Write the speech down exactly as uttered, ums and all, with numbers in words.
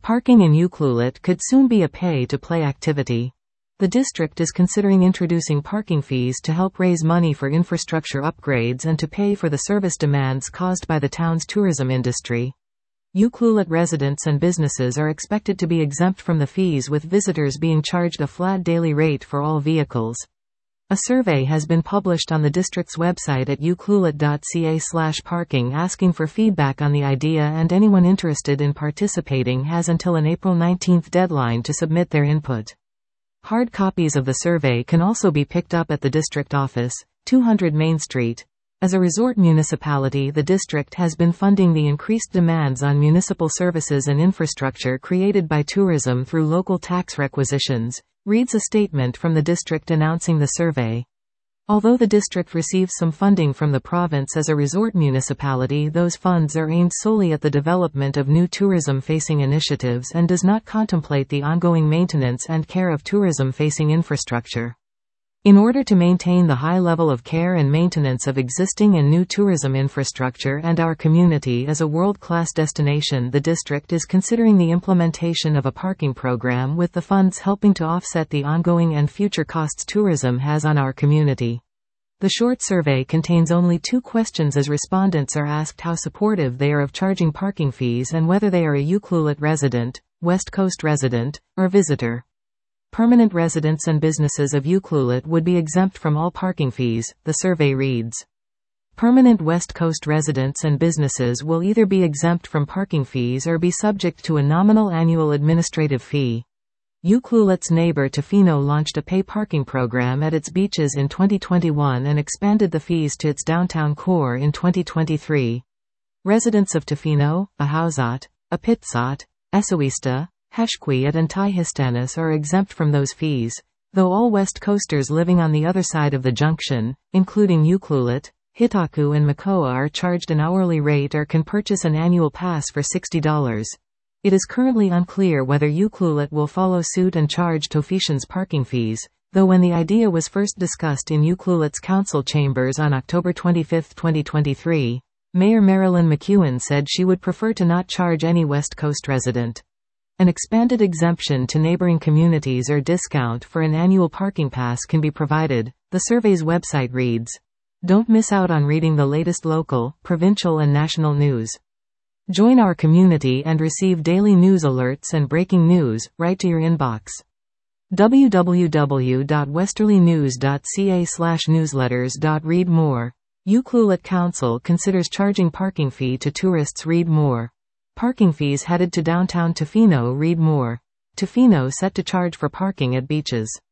Parking in Ucluelet could soon be a pay-to-play activity. The district is considering introducing parking fees to help raise money for infrastructure upgrades and to pay for the service demands caused by the town's tourism industry. Ucluelet residents and businesses are expected to be exempt from the fees, with visitors being charged a flat daily rate for all vehicles. A survey has been published on the district's website at ucluelet dot c a slash parking asking for feedback on the idea, and anyone interested in participating has until an April nineteenth deadline to submit their input. Hard copies of the survey can also be picked up at the district office, two hundred Main Street. As a resort municipality, the district has been funding the increased demands on municipal services and infrastructure created by tourism through local tax requisitions, reads a statement from the district announcing the survey. Although the district receives some funding from the province as a resort municipality, those funds are aimed solely at the development of new tourism-facing initiatives and does not contemplate the ongoing maintenance and care of tourism-facing infrastructure. In order to maintain the high level of care and maintenance of existing and new tourism infrastructure and our community as a world-class destination, the district is considering the implementation of a parking program, with the funds helping to offset the ongoing and future costs tourism has on our community. The short survey contains only two questions, as respondents are asked how supportive they are of charging parking fees and whether they are a Ucluelet resident, West Coast resident, or visitor. Permanent residents and businesses of Ucluelet would be exempt from all parking fees, the survey reads. Permanent West Coast residents and businesses will either be exempt from parking fees or be subject to a nominal annual administrative fee. Ucluelet's neighbor Tofino launched a pay parking program at its beaches in twenty twenty-one and expanded the fees to its downtown core in twenty twenty-three. Residents of Tofino, Ahausat, Apitsat, Essaouista, Heshquiat and Taihistanis are exempt from those fees, though all West Coasters living on the other side of the junction, including Ucluelet, Hitaku and Makoa, are charged an hourly rate or can purchase an annual pass for sixty dollars. It is currently unclear whether Ucluelet will follow suit and charge Tofetians parking fees, though when the idea was first discussed in Ucluelet's council chambers on October twenty-fifth, twenty twenty-three, Mayor Marilyn McEwen said she would prefer to not charge any West Coast resident. An expanded exemption to neighboring communities or discount for an annual parking pass can be provided, the survey's website reads. Don't miss out on reading the latest local, provincial and national news. Join our community and receive daily news alerts and breaking news right to your inbox. w w w dot westerly news dot c a slash newsletters. Read more. Ucluelet Council considers charging parking fee to tourists. Read more. Parking fees headed to downtown Tofino. Read more. Tofino set to charge for parking at beaches.